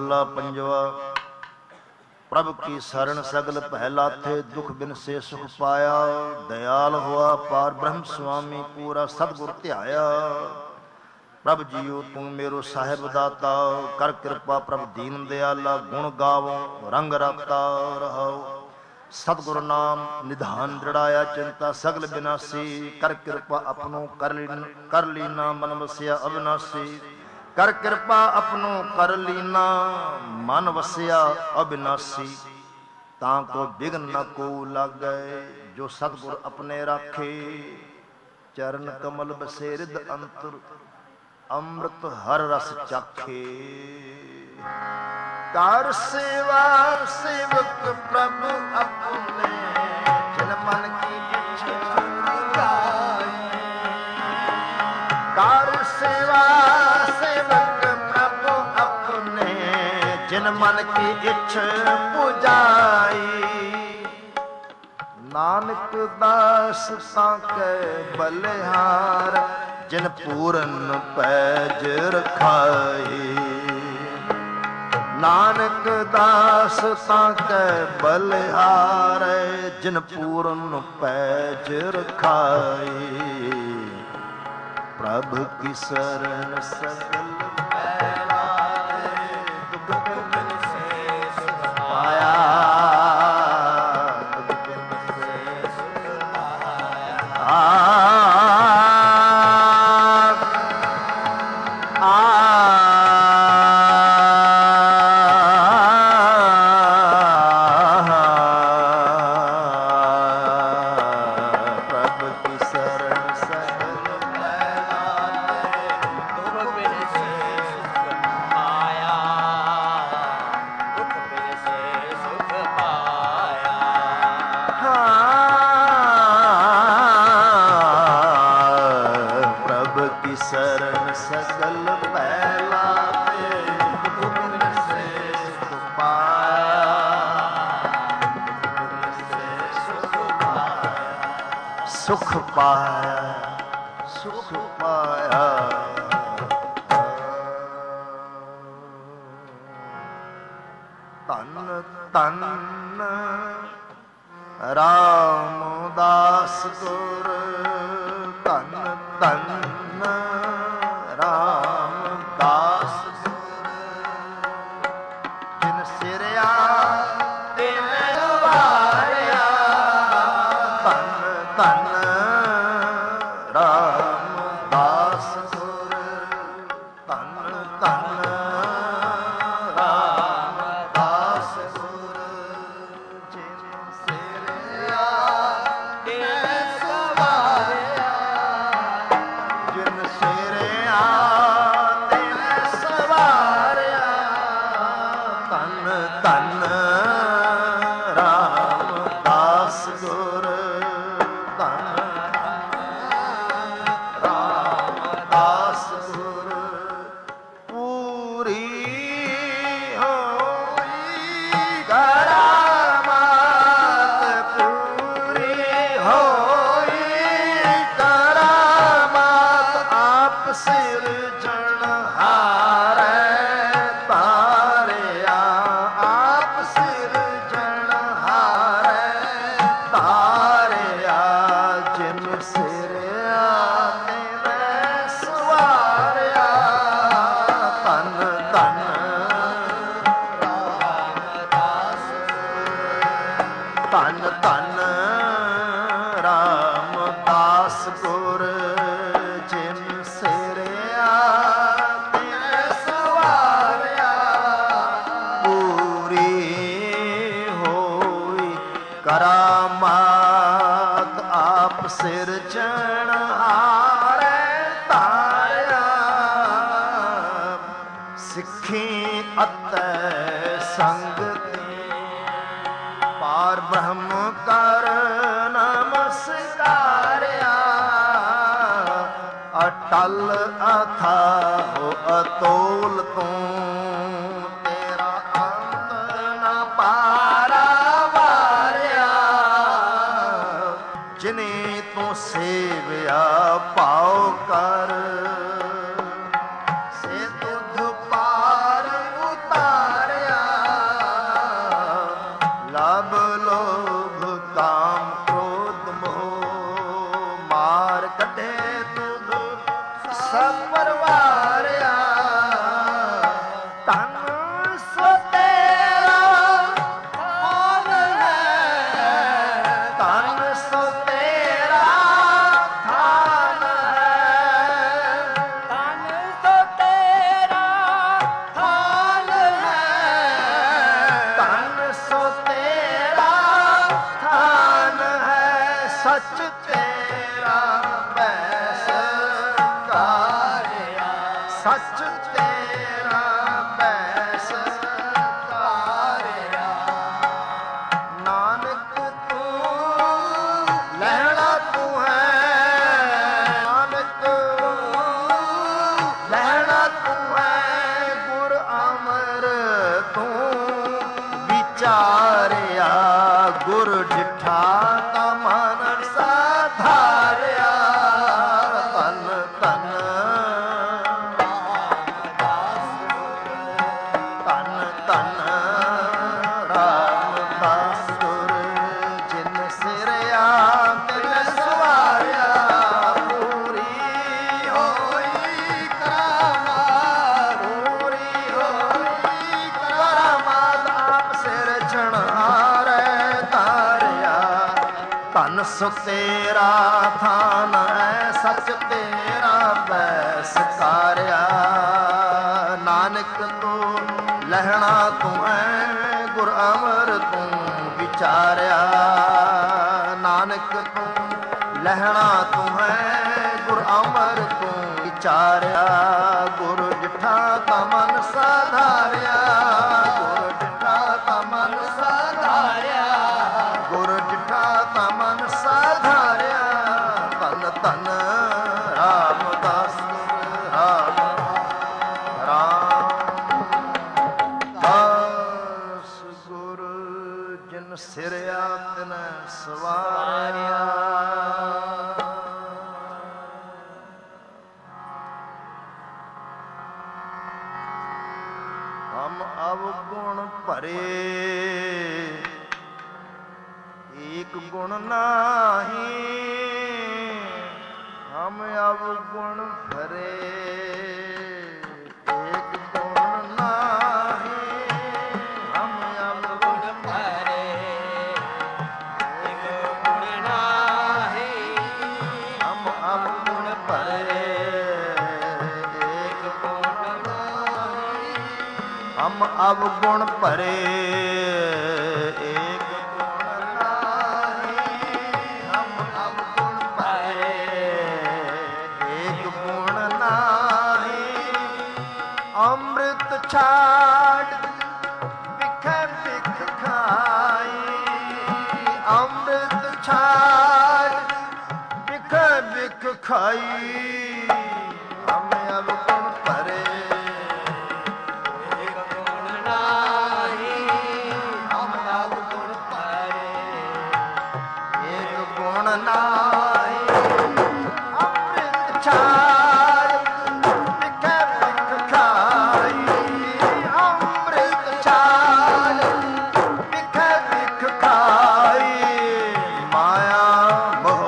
S1: ਮਹੱਲਾ ਪੰਜਵਾ। ਪ੍ਰਭ ਕੀ ਸਰਣ ਸਗਲ ਭੈ ਲਾਥੇ, ਦੁਖ ਬਿਨ ਸੇ ਸੁਖ ਪਾਇਆ। ਦਇਆਲ ਹੋਆ ਪਾਰ ਬ੍ਰਹਮ ਸੁਆਮੀ, ਪੂਰਾ ਸਤਿਗੁਰ ਧਿਆਇਆ। ਪ੍ਰਭ ਜੀਓ ਤੂੰ ਮੇਰੋ ਸਾਹਿਬ ਦਾਤਾ, ਕਰ ਕਿਰਪਾ ਪ੍ਰਭ ਦੀਨ ਦਿਆਲਾ। ਗੁਣ ਗਾਵੋ ਰੰਗ ਰਾਤਾ ਰਹਾਓ। ਸਤਿਗੁਰ ਨਾਮ ਨਿਧਾਨ ਦ੍ਰਿੜਾਇਆ, ਚਿੰਤਾ ਸਗਲ ਬਿਨਾਸੀ। ਕਰ ਕਿਰਪਾ ਆਪਣੋ ਕਰ ਲੀਨ ਕਰ ਲੀਨਾ, ਮਨ ਵਸਿਆ ਅਬਿਨਾਸੀ। ਕਰ ਕਿਰਪਾ ਆਪਣੋ ਕਰ ਲੀਨਾ, ਮਨ ਵਸਿਆ ਅਬਿਨਾਸੀ। ਤਾਂ ਕੋ ਬਿਘਨ ਨ ਕੋ ਲਾਗੈ, ਜੋ ਸਤਿਗੁਰ ਆਪਣੇ ਰਾਖੇ। ਚਰਨ ਕਮਲ ਬਸੇ ਰਿਦ ਅੰਤਰ, ਅੰਮ੍ਰਿਤ ਹਰ ਰਸ ਚਾਖੇ। ਕਰ ਸੇਵਾ ਸੇਵਕ ਪ੍ਰਭ ਆਪਣੇ, ਜਿਨ ਮਨ ਕੀ ਇੱਛਾ ਪੁਜਾਈ। ਕਰ ਸੇਵਾ ਸੇਵਕ ਪ੍ਰਭ ਆਪਣੇ, ਜਿਨ ਮਨ ਕੀ ਇੱਛਾ ਪੁਜਾਈ। ਨਾਨਕ ਦਾਸ ਸਾਕੈ ਬਲਿਹਾਰ, ਜਿਨ ਪੂਰਨ ਪੈਜ ਰਖਾਈ। ਨਾਨਕ ਦਾਸ ਸਾਕੈ ਬਲਿਹਾਰ, ਜਿਨ ਪੂਰਨ ਪੈਜ ਰਖਾਈ। ਪ੍ਰਭ ਕੀ ਸਰਣ ਸਗਲ ਭੈ ਲਾਥੇ, ਦੁਖ ਬਿਨ ਸੇ ਸੁਖ ਪਾਇਆ। ਦੁਖ ਬਿਨ ਸੇ ਸੁਖ ਪਾਇਆ। ਸਰਣ ਸਗਲ ਭੈ ਲਾਥੇ, ਦੁਖ ਬਿਨ ਸੇ ਸੁਖ ਪਾਇਆ। ਸੁਖ ਪਾਇਆ, ਸੁਖ ਪਾਇਆ। ਧੰਨ ਧੰਨ ਰਾਮਦਾਸ ਗੁਰ, ਧੰਨ ਧੰਨ ਰਾਮਦਾਸ ਗੁਰ। ਜਿਨ ਸਿਰਿਆ ਤਿਨ ਵਾਰਿਆ, ਧੰਨ ਧੰਨ ਰਾਮਦਾਸ ਗੁਰ। ਧੰਨ ਧੰਨ ਰਾਮਦਾਸ ਗੁਰ। ਜਿਨ ਸਿਰਿਆ ਤਿਨ ਵਾਰਿਆ, ਜਿਨ ਸਿਰਿਆ ਤਿਨ ਸਵਾਰਿਆ। ਧੰਨ ਧੰਨ ਰਾਮਦਾਸ ਗੁਰ। ਧੰਨ ਰਾਮਦਾਸ ਗੁਰ। ਪੂਰੀ ਹੋਈ ਕਰਾਮਾਤ, ਪੂਰੀ ਹੋਈ ਕਰਾਮਾਤ। ਆਪ ਸਿਰਜਣਹਾਰੈ ਤਾਰਿਆ, ਆਪ ਸਿਰਜਣਹਾਰੈ ਤਾਰਿਆ। ਜਿਨ ਸਿਰਿਆ ਤਿਨੈ ਸਵਾਰਿਆ। ਧੰਨ ਧੰਨ ਰਾਮਦਾਸ ਗੁਰ। ਧੰਨ ਧੰਨ ਰਾਮਦਾਸ ਗੁਰ। ਜਿਨ ਸਿਰਿਆ ਤਿਨੈ ਸਵਾਰਿਆ। ਪੂਰੀ ਹੋਈ ਕਰਾਮਾਤ, ਆਪ ਸਿਰਜਣਹਾਰੈ ਤਾਰਿਆ। ਸਿੱਖੀ ਅਤੈ ਸੰਗਤੀ, ਪਾਰ ਬ੍ਰਹਮ ਕਰ ਨਮਸਕਾਰਿਆ। ਅਟਲ ਅਥਾਹੁ ਅਤੋਲ ਤੂੰ, ਤੇਰਾ ਅੰਤ ਨ ਪਾਰਾ ਵਾਰਿਆ। ਜਿਨੇ ਤੂੰ ਸੇਵਿਆ ਪਾਉ ਕਰ, ਸੇ ਤੁਧ ਪਾਰ ਉਤਾਰ। ਤੇਰਾ ਬੈਸ ਕਾਰਿਆ, ਸੱਚ ਤੇਰਾ ਬੈਸ ਕਾਰਿਆ। ਨਾਨਕ ਤੂੰ ਲਹਿਣਾ ਤੂੰ ਹੈ, ਨਾਨਕ ਲਹਿਣਾ ਤੂੰ ਹੈ, ਗੁਰ ਅਮਰ ਤੂੰ ਵਿਚਾਰਿਆ। ਗੁਰ ਡਿਠਾ ਤਾਂ ਮਨ ਸਾਧਾਰਿਆ, ਤਨ ਤਨ ਤਨ ਤਨ ਰਾਮਦਾਸ ਗੁਰ, ਜਿਨ ਸਿਰਿਆ ਤਿਨ ਸਵਾਰਿਆ। ਪੂਰੀ ਹੋਈ ਕਰਾਮਾਤ, ਪੂਰੀ ਹੋਈ ਕਰਾਮਾਤ, ਆਪ ਸਿਰ ਛਣਹਾਰੇ ਤਾਰਿਆ। ਧਨ ਸੁ ਤੇਰਾ ਥਾਨ ਹੈ, ਸੱਚ ਤੇਰਾ ਬੈਸ ਕਾਰਿਆ। ਨਾਨਕ ਤੂੰ ਲਹਿਣਾ ਤੂੰ ਹੈ, ਗੁਰ ਅਮਰ ਤੂੰ ਵਿਚਾਰਿਆ। ਨਾਨਕ ਤੂੰ ਲਹਿਣਾ ਤੂੰ ਹੈ, ਗੁਰ ਅਮਰ ਤੂੰ ਵਿਚਾਰਿਆ। ਗੁਰ ਡਿਠਾ ਤਾਂ ਮਨ ਸਾਧਾਰਿਆ, ਗੁਰ ਡਿਠਾ ਤਾਂ ਮਨ ਸਾਧਾਰਿਆ, ਗੁਰ ਡਿਠਾ ਤਾਂ ਮਨ ਸਾਧਾਰਿਆ। ਧੰਨ ਧੰਨ ਰਾਮਦਾਸ ਰਾਮ ਰਾਮਦਾਸ ਗੁਰ, ਜਿਨ ਸਿਰਿਆ ਤਿਨ ਸਵਾਰਿਆ। ਹਮ ਅਵਗੁਣ ਭਰੇ ਏਕ ਗੁਣ ਨਾਹੀ, ਹਮ ਅਵਗੁਣ ਭਰੇ ਏਕ ਗੁਣ ਨਾਹੀ। ਹਮ ਅਵਗੁਣ
S2: ਭਰੇ ਏਕ ਗੁਣ ਨਾਹੀ,
S1: ਹਮ ਅਵਗੁਣ ਭਰੇ ਏਕ ਗੁਣ ਨਾਹੀ। ਹਮ ਅਵਗੁਣ ਭਰੇ ਏਕ ਗੁਣ ਨਾਹੀ। ਹਮ ਅਵਗੁਣ ਭਰੇ ਏਕ ਗੁਣ ਨਾਹੀ। ਅੰਮ੍ਰਿਤ ਛਾੜ ਵਿਖੇ ਵਿਖ ਖਾਈ, ਅੰਮ੍ਰਿਤ ਛਾੜ ਵਿਖੇ ਵਿਖ ਖਾਈ। ਹਮ ਅਵਗੁਣ ਭਰੇ
S2: ਏਕ ਗੁਣ ਨਾਹੀ, ਹਮ ਅਵਗੁਣ ਭਰੇ
S1: ਏਕ ਗੁਣ ਨਾਹੀ। ਅੰਮ੍ਰਿਤ ਛਾੜ ਵਿਖੇ ਵਿਖ ਖਾਈ, ਅੰਮ੍ਰਿਤ ਛਾੜ ਵਿਖੇ ਵਿਖ ਖਾਈ। ਮਾਇਆ ਮੋਹ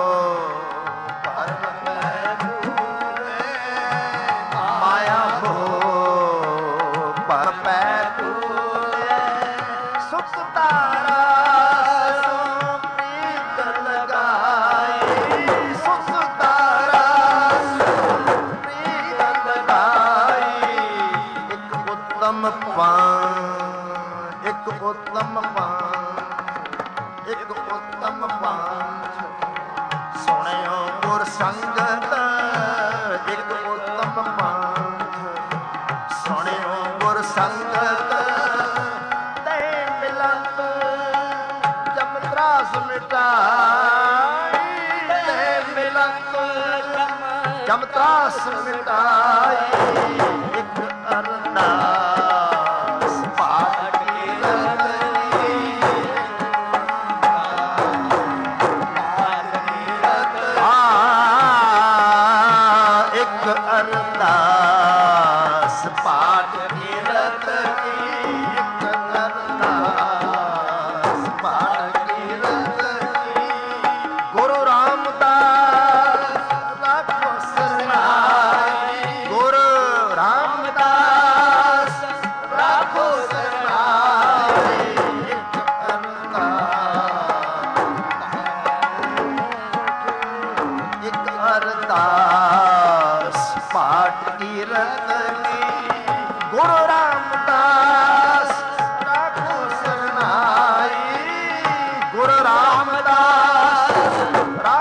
S1: ਭਰਮ ਪੈ ਪੂਰੇ, ਮਾਇਆ ਮੋਹ ਭਰਮ ਪੈ ਪੂਰੇ। ਸੁਖ ਤਾਰਾ ਸੋ ਪ੍ਰੀਤ ਲਗਾਈ, ਸੁਖ ਤਾਰਾ ਸੋ ਪ੍ਰੀਤ ਲਗਾਈ। ਇੱਕ ਉੱਤਮ ਪਾਨ, ਇੱਕ ਉੱਤਮ ਪਾਨ, ਇੱਕ ਉੱਤਮ ਪੰਥ ਸੁਣਿਓ ਗੁਰ ਸੰਗਤ। ਇੱਕ ਉੱਤਮ ਪੰਥ ਸੁਣਿਓ ਗੁਰ ਸੰਗਤ। ਤੇ ਮਿਲੰਤ ਜਮ ਤਰਾਸ ਮਿਟਾਈ, ਤੇ ਮਿਲੰਤ ਜਮ ਤਰਾਸ ਮਿਟਾਈ। ਇੱਕ ਅਰਦਾਸ ਪਾਠ ਕੀ ਰਤਨੀ, ਇੱਕ ਅਰਦਾਸ ਪਾਠ ਕੀਰਤ ਕੀ, ਇੱਕ ਅਰਦਾਸ ਪਾਠ ਕੀਰਤ ਕੀ। ਗੁਰੂ ਰਾਮਦਾਸ ਰਾਖੋ ਸਰਨਾਈ, ਗੁਰੂ ਰਾਮਦਾਸ ਰਾਖੋ ਸਰਨਾਈ। ਇੱਕ ਅਰਦਾਸ, ਇੱਕ ਅਰਦਾਸ ਪਾਠ ਕੀਰਤ ਕੀ। ਗੁਰੂ ਰਾਮਦਾਸ ਰਾਖੋ ਸਰਨਾਈ, ਗੁਰੂ ਰਾਮਦਾਸ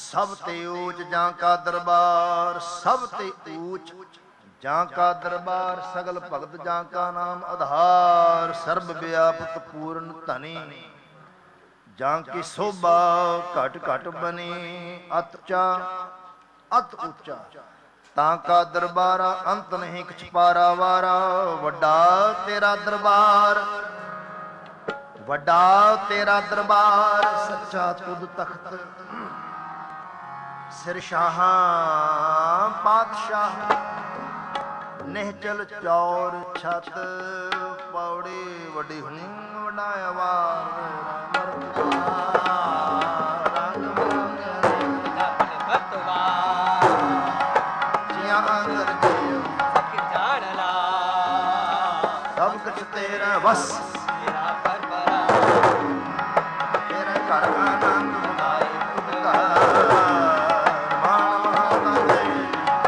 S1: ਸਭ ਤੇ ਊਚ ਜਾਂ ਕਾ ਦਰਬਾਰ, ਸਭ ਤੇ ਊਚ ਜਾਂ ਕਾ ਦਰਬਾਰ, ਸਗਲ ਭਗਤ ਜਾਂ ਕਾ ਨਾਮ ਆਧਾਰ, ਸਰਬ ਵਿਆਪਤ ਪੂਰਨ ਧਨੀ, ਜਾਂ ਕੀ ਸੋਭਾ ਘਟ ਘਟ ਬਨੀ, ਅਤ ਚਾ ਅਤ ਉੱਚਾ ਤਾਂ ਕਾ ਦਰਬਾਰਾ, ਅੰਤ ਨਹੀਂ ਕਿਛ ਪਾਰਾ ਵਾਰਾ, ਵੱਡਾ ਤੇਰਾ ਦਰਬਾਰ, ਵੱਡਾ ਤੇਰਾ ਦਰਬਾਰ, ਸੱਚਾ ਤੁਧ ਤਖਤ, ਸਿਰ ਸ਼ਾਹਾਂ ਪਾਤਸ਼ਾਹ, ਨਿਹਚਲ ਚੌਰ ਛਤ, ਪੌੜੀ ਵੱਡੀ ਹੁਣੀ ਵਡਾਇਆ ਵਾਰ, ਰੰਗ ਬਰੰਗ ਜਿਆਂ ਅੰਦਰ ਜਿਉ
S2: ਜਾਣ ਲਾ,
S1: ਸਭ ਕੁਛ ਤੇਰਾ ਵਸ,
S2: ਤੇਰਾ ਪਰਪਰਾ,
S1: ਤੇਰੇ ਘਰ ਆਨੰਦ ਮਨਾਏ ਤੁਧ ਘਰ, ਮਾਣ ਮਹਾਨਾ ਦੇ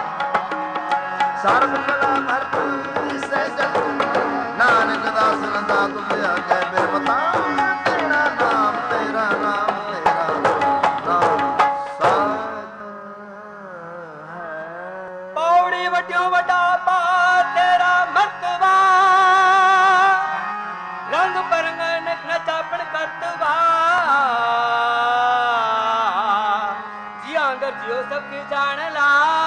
S1: ਸਰਬ ਕਲਾ ਭਰਪੂਰ ਸਹਿਜਤ, ਨਾਨਕ ਦਾਸ ਰੰਦਾ ਤੁਧ ਆਗੇ ਬਿਰਮਤਾ, ਤੇਰਾ ਨਾਮ ਤੇਰਾ ਨਾਮ ਤੇਰਾ ਨਾਮ ਸਤ ਹੈ।
S2: ਪੌੜੀ ਵੱਡਿਓ ਵੱਡਾ ਪਾ ਤੇਰਾ ਮਰਤਬਾ, ਰੰਗ ਬਰੰਗ ਨਚਾਪਣ ਕਰਤਵਾ, ਜਿਉਂ ਅੰਦਰ ਜਿਉ ਸਭ ਕੀ ਜਾਣ ਲਾ,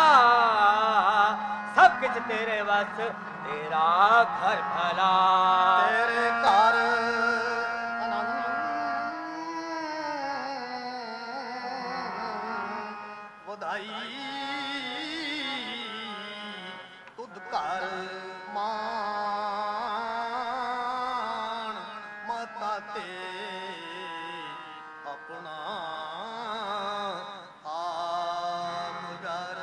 S2: ਸਭ ਕੁਛ ਤੇਰੇ ਵਸ, ਤੇਰਾ ਘਰ ਭਲਾ,
S1: ਤੇਰੇ ਘਰ
S3: ਵਧਾਈ ਤੁਧ ਘਰ ਮਾਣ, ਮਾਤਾ ਤੇ ਆਪਣਾ ਆਪ ਡਰ,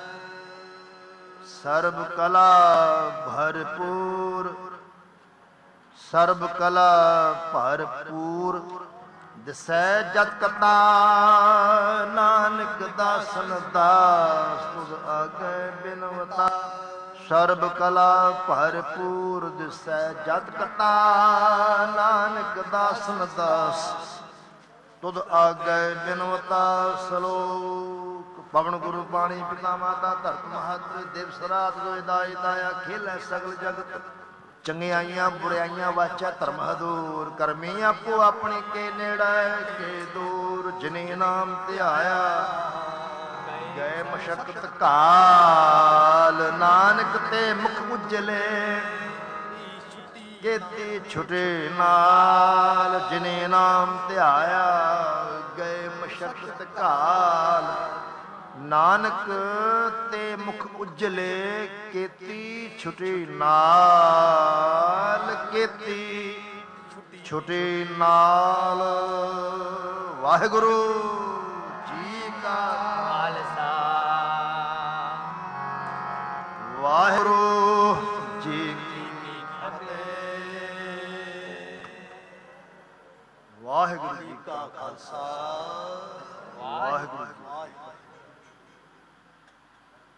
S1: ਸਰਬ ਕਲਾ ਭਰਪੂਰ, ਸਰਬ ਕਲਾ ਭਰਪੂਰ, ਦਿਸੈ ਜਤ ਕਤਾ, ਨਾਨਕ ਦਾਸਨ ਦਾਸ ਤੁਧ ਆਗੇ ਬਿਨਵਤਾ, ਸਰਬ ਕਲਾ ਭਰਪੂਰ, ਦਿਸੈ ਜਤ ਕਤਾ, ਨਾਨਕ ਦਾਸਨ ਦਾਸ ਤੁਧ ਆਗੇ ਬਿਨਵਤਾ। ਸਲੋਕ ਪਵਨ ਗੁਰੂ ਪਾਣੀ ਪਿਤਾ ਮਾਤਾ ਧਰਤ ਮਹਤ, ਦਿਵਸ ਰਾਤ ਦੋਇ ਦਾਈ ਦਾਇਆ, ਖੇਲੈ ਸਗਲ ਜਗਤ, ਚੰਗਿਆਈਆਂ ਬੁਰਾਈਆਂ ਵਾਚਾ ਧਰਮ ਹਦੂਰ, ਕਰਮੀ ਆਪੋ ਆਪਣੀ ਕੇ ਨੇੜੇ ਕੇ ਦੂਰ, ਜਿਨੇ ਨਾਮ ਧਿਆਇਆ ਗਏ ਮਸ਼ਕਤ ਕਾਲ, ਨਾਨਕ ਤੇ ਮੁਖ ਉਜਲੇ ਕੀਤੀ ਛੁਟੇ ਨਾਲ, ਜਿਨੇ ਨਾਮ ਧਿਆਇਆ ਗਏ ਮਸ਼ਕਤ ਕਾਲ, ਨਾਨਕ ਤੇ ਮੁਖ ਉਜਲੇ ਕੀਤੀ ਛੁਟੀ ਨਾਲ, ਕੀਤੀ ਛੁਟੀ ਨਾਲ। ਵਾਹਿਗੁਰੂ ਜੀ ਕਾ
S2: ਖਾਲਸਾ,
S1: ਵਾਹਿਗੁਰੂ ਜੀ ਕੀ
S2: ਫਤਿਹ।
S1: ਵਾਹਿਗੁਰੂ ਜੀ
S3: ਕਾ ਖਾਲਸਾ
S1: ਵਾਹਿਗੁਰੂ ਜੀ।
S3: ਵਾਹਿਗੁਰੂ